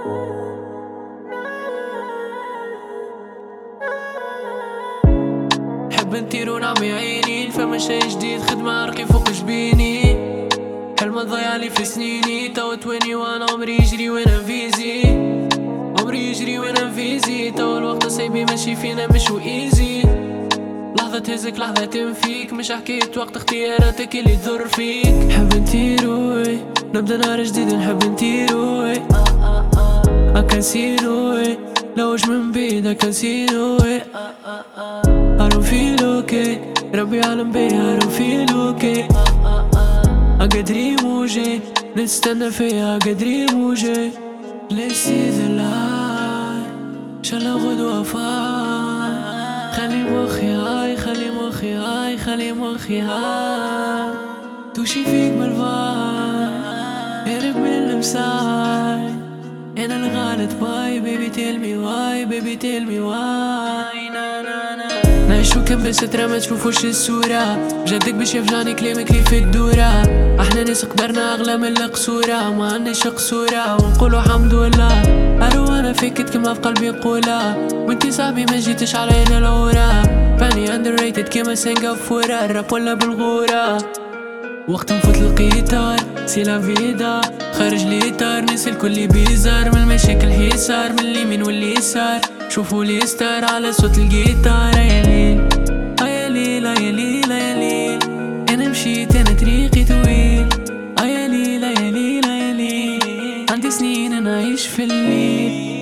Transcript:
نحب نطير ونعمي عيني فما شي جديد، خدمة عرقي فوق جبيني، حلم ضيعلي في سنيني. توا 21 عمري يجري وانا فيزي، عمري يجري وانا فيزي. توا الوقت صعيب ماشي فينا مش ايزي، لحظة تهزك لحظة تنفيك، مش حكاية وقت اختياراتك اللي تضر فيك. نحب نطيرو نبدا نهار جديد، نحب نطيرو اكاسينو لوج من بعيد اكاسينو. أروفيلوكي ربي عالم بيها أروفيلوكي أقدري موجي نستنى فيها أقدري موجي. ليسي ذلاي شلا غدوة فاي، خلي مخي هاي خلي مخي هاي خلي مخي هاي، توشي فيك بالفاي هرب من المساي. أنا الغلط باي بيبي tell me why baby tell me why. نا نا نا نعيشو كم بسترة ما تشوفوش الصورة، بجدك باش يفجعني كلامك لي في الدورة. احنا ناس قدرنا اغلى من القصورة، ما عندناش قصورة ونقولو حمد لله. انا فيكت كما في قلبي يقولها، وانتي صاحبي ما جيتش علينا لورا. فاني underrated كما سنغافورة، الراب ولا بالغورة. وقت نفوت القيتار سي لا فيدا، خارج ليتار ناس الكل بيزار، من المشاكل حيصار من اليمين واليسار. شوفوا لي ستار على صوت الجيتار. يا ليل يا ليل يا ليل يا ليل، انا مشيت انا طريقي طويل. يا ليل يا ليل يا ليل، عندي سنين انا عايش في الليل.